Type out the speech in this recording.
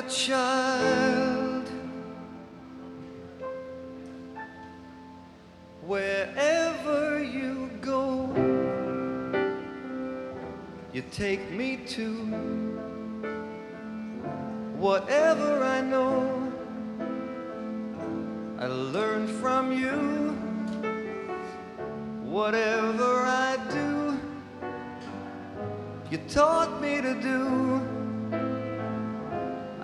child. Wherever you go, you take me to. Whatever I know, I learn from you. Whatever I do, you taught me to do.